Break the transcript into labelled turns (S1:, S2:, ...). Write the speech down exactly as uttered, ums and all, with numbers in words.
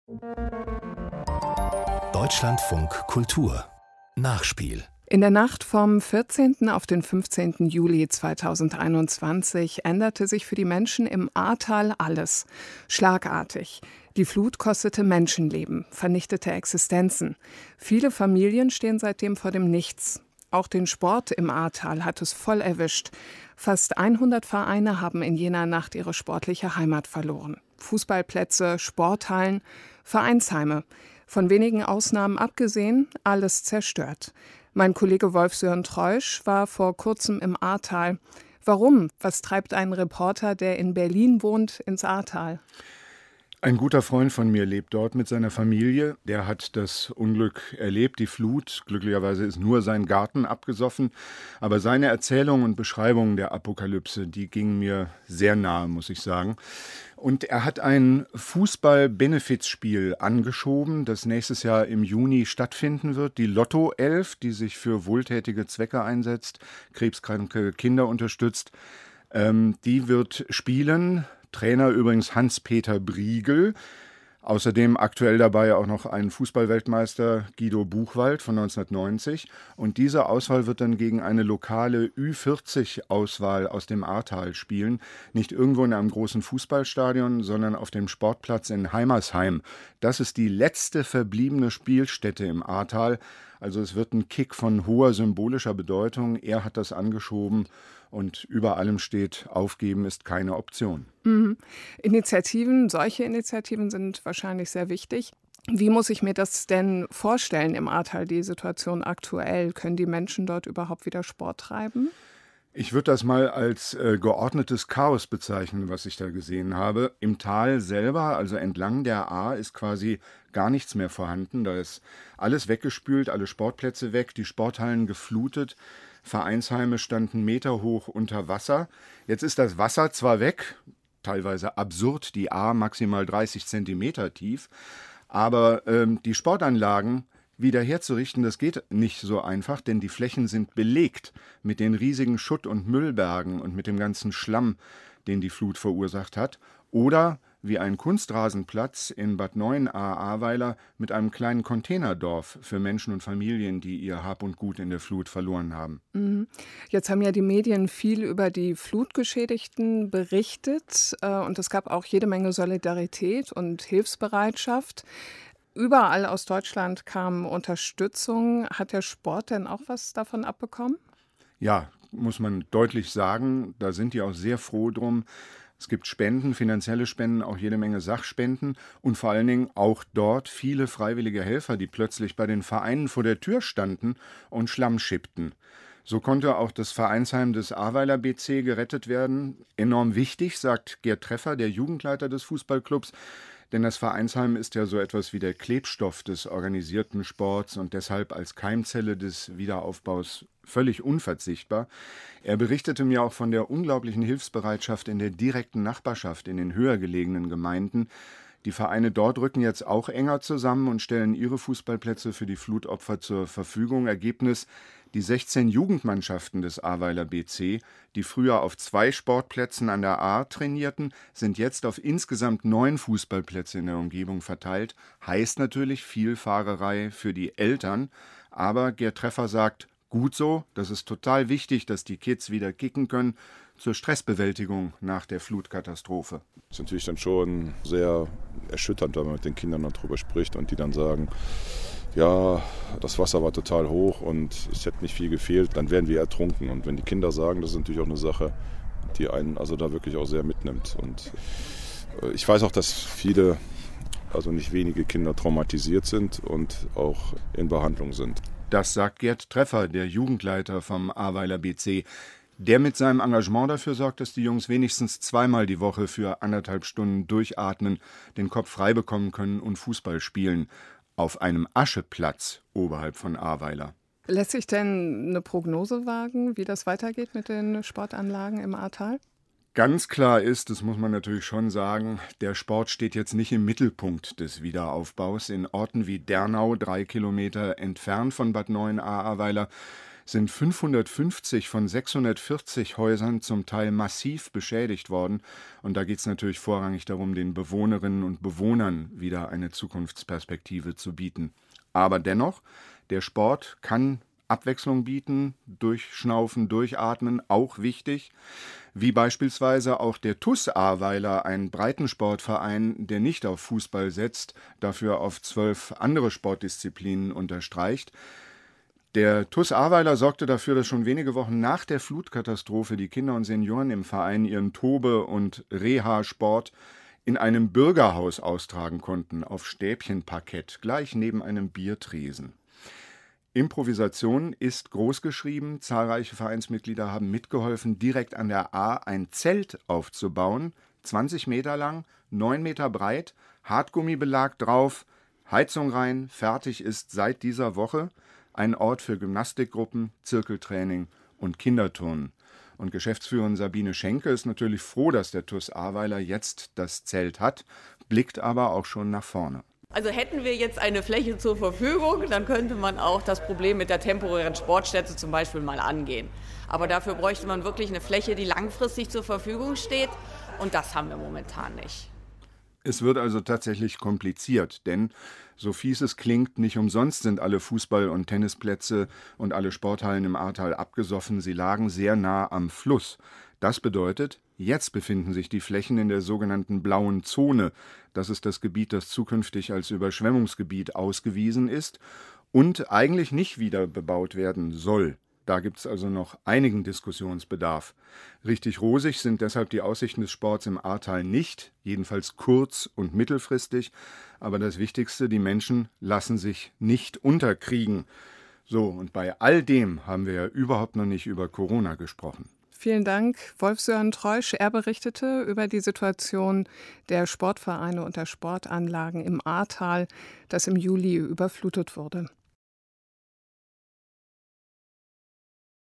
S1: Deutschlandfunk Kultur Nachspiel.
S2: In der Nacht vom vierzehnten auf den fünfzehnten Juli zweitausendeinundzwanzig änderte sich für die Menschen im Ahrtal alles. Schlagartig. Die Flut kostete Menschenleben, vernichtete Existenzen. Viele Familien stehen seitdem vor dem Nichts. Auch den Sport im Ahrtal hat es voll erwischt. Fast hundert Vereine haben in jener Nacht ihre sportliche Heimat verloren. Fußballplätze, Sporthallen, Vereinsheime. Von wenigen Ausnahmen abgesehen, alles zerstört. Mein Kollege Wolf-Sören Treusch war vor kurzem im Ahrtal. Warum? Was treibt einen Reporter, der in Berlin wohnt, ins Ahrtal?
S3: Ein guter Freund von mir lebt dort mit seiner Familie. Der hat das Unglück erlebt, die Flut. Glücklicherweise ist nur sein Garten abgesoffen. Aber seine Erzählungen und Beschreibungen der Apokalypse, die gingen mir sehr nahe, muss ich sagen. Und er hat ein Fußball-Benefizspiel angeschoben, das nächstes Jahr im Juni stattfinden wird. Die Lotto elf, die sich für wohltätige Zwecke einsetzt, krebskranke Kinder unterstützt, ähm, die wird spielen. Trainer übrigens Hans-Peter Briegel. Außerdem aktuell dabei auch noch ein Fußballweltmeister Guido Buchwald von neunzehnhundertneunzig. Und diese Auswahl wird dann gegen eine lokale Ü vierzig Auswahl aus dem Ahrtal spielen. Nicht irgendwo in einem großen Fußballstadion, sondern auf dem Sportplatz in Heimersheim. Das ist die letzte verbliebene Spielstätte im Ahrtal. Also es wird ein Kick von hoher symbolischer Bedeutung. Er hat das angeschoben. Und über allem steht, aufgeben ist keine Option.
S2: Mhm. Initiativen, solche Initiativen sind wahrscheinlich sehr wichtig. Wie muss ich mir das denn vorstellen im Ahrtal, die Situation aktuell? Können die Menschen dort überhaupt wieder Sport treiben?
S3: Ich würde das mal als äh, geordnetes Chaos bezeichnen, was ich da gesehen habe. Im Tal selber, also entlang der Ahr, ist quasi gar nichts mehr vorhanden. Da ist alles weggespült, alle Sportplätze weg, die Sporthallen geflutet. Vereinsheime standen meterhoch unter Wasser. Jetzt ist das Wasser zwar weg, teilweise absurd, die Ahr maximal dreißig Zentimeter tief, aber ähm, die Sportanlagen wieder herzurichten, das geht nicht so einfach, denn die Flächen sind belegt mit den riesigen Schutt- und Müllbergen und mit dem ganzen Schlamm, den die Flut verursacht hat. Oder wie ein Kunstrasenplatz in Bad Neuenahr-Ahrweiler mit einem kleinen Containerdorf für Menschen und Familien, die ihr Hab und Gut in der Flut verloren haben.
S2: Jetzt haben ja die Medien viel über die Flutgeschädigten berichtet und es gab auch jede Menge Solidarität und Hilfsbereitschaft. Überall aus Deutschland kam Unterstützung. Hat der Sport denn auch was davon abbekommen?
S3: Ja, muss man deutlich sagen. Da sind die auch sehr froh drum. Es gibt Spenden, finanzielle Spenden, auch jede Menge Sachspenden und vor allen Dingen auch dort viele freiwillige Helfer, die plötzlich bei den Vereinen vor der Tür standen und Schlamm schippten. So konnte auch das Vereinsheim des Ahrweiler B C gerettet werden. Enorm wichtig, sagt Gerd Treffer, der Jugendleiter des Fußballclubs, denn das Vereinsheim ist ja so etwas wie der Klebstoff des organisierten Sports und deshalb als Keimzelle des Wiederaufbaus völlig unverzichtbar. Er berichtete mir auch von der unglaublichen Hilfsbereitschaft in der direkten Nachbarschaft in den höher gelegenen Gemeinden. Die Vereine dort rücken jetzt auch enger zusammen und stellen ihre Fußballplätze für die Flutopfer zur Verfügung. Ergebnis: Die sechzehn Jugendmannschaften des Ahrweiler B C, die früher auf zwei Sportplätzen an der Ahr trainierten, sind jetzt auf insgesamt neun Fußballplätze in der Umgebung verteilt. Heißt natürlich viel Fahrerei für die Eltern. Aber Gerd Treffer sagt, gut so, das ist total wichtig, dass die Kids wieder kicken können zur Stressbewältigung nach der Flutkatastrophe.
S4: Das ist natürlich dann schon sehr erschütternd, wenn man mit den Kindern darüber spricht und die dann sagen, ja, das Wasser war total hoch und es hätte nicht viel gefehlt, dann wären wir ertrunken. Und wenn die Kinder sagen, das ist natürlich auch eine Sache, die einen also da wirklich auch sehr mitnimmt. Und ich weiß auch, dass viele, also nicht wenige Kinder traumatisiert sind und auch in Behandlung sind.
S3: Das sagt Gerd Treffer, der Jugendleiter vom Ahrweiler B C, der mit seinem Engagement dafür sorgt, dass die Jungs wenigstens zweimal die Woche für anderthalb Stunden durchatmen, den Kopf frei bekommen können und Fußball spielen. Auf einem Ascheplatz oberhalb von Ahrweiler.
S2: Lässt sich denn eine Prognose wagen, wie das weitergeht mit den Sportanlagen im Ahrtal?
S3: Ganz klar ist, das muss man natürlich schon sagen, der Sport steht jetzt nicht im Mittelpunkt des Wiederaufbaus. In Orten wie Dernau, drei Kilometer entfernt von Bad Neuenahr-Ahrweiler, sind fünfhundertfünfzig von sechshundertvierzig Häusern zum Teil massiv beschädigt worden. Und da geht es natürlich vorrangig darum, den Bewohnerinnen und Bewohnern wieder eine Zukunftsperspektive zu bieten. Aber dennoch, der Sport kann Abwechslung bieten, durchschnaufen, durchatmen, auch wichtig. Wie beispielsweise auch der T U S Ahrweiler, ein Breitensportverein, der nicht auf Fußball setzt, dafür auf zwölf andere Sportdisziplinen unterstreicht. Der T U S Ahrweiler sorgte dafür, dass schon wenige Wochen nach der Flutkatastrophe die Kinder und Senioren im Verein ihren Tobe- und Reha-Sport in einem Bürgerhaus austragen konnten, auf Stäbchenparkett, gleich neben einem Biertresen. Improvisation ist großgeschrieben. Zahlreiche Vereinsmitglieder haben mitgeholfen, direkt an der Ahr ein Zelt aufzubauen. zwanzig Meter lang, neun Meter breit, Hartgummibelag drauf, Heizung rein, fertig ist seit dieser Woche ein Ort für Gymnastikgruppen, Zirkeltraining und Kinderturnen. Und Geschäftsführerin Sabine Schenke ist natürlich froh, dass der T U S Ahrweiler jetzt das Zelt hat, blickt aber auch schon nach vorne.
S5: Also hätten wir jetzt eine Fläche zur Verfügung, dann könnte man auch das Problem mit der temporären Sportstätte zum Beispiel mal angehen. Aber dafür bräuchte man wirklich eine Fläche, die langfristig zur Verfügung steht. Und das haben wir momentan nicht.
S3: Es wird also tatsächlich kompliziert, denn, so fies es klingt, nicht umsonst sind alle Fußball- und Tennisplätze und alle Sporthallen im Ahrtal abgesoffen. Sie lagen sehr nah am Fluss. Das bedeutet, jetzt befinden sich die Flächen in der sogenannten blauen Zone. Das ist das Gebiet, das zukünftig als Überschwemmungsgebiet ausgewiesen ist und eigentlich nicht wieder bebaut werden soll. Da gibt es also noch einigen Diskussionsbedarf. Richtig rosig sind deshalb die Aussichten des Sports im Ahrtal nicht, jedenfalls kurz- und mittelfristig. Aber das Wichtigste, die Menschen lassen sich nicht unterkriegen. So, und bei all dem haben wir ja überhaupt noch nicht über Corona gesprochen.
S2: Vielen Dank, Wolf-Sören Treusch. Er berichtete über die Situation der Sportvereine und der Sportanlagen im Ahrtal, das im Juli überflutet wurde.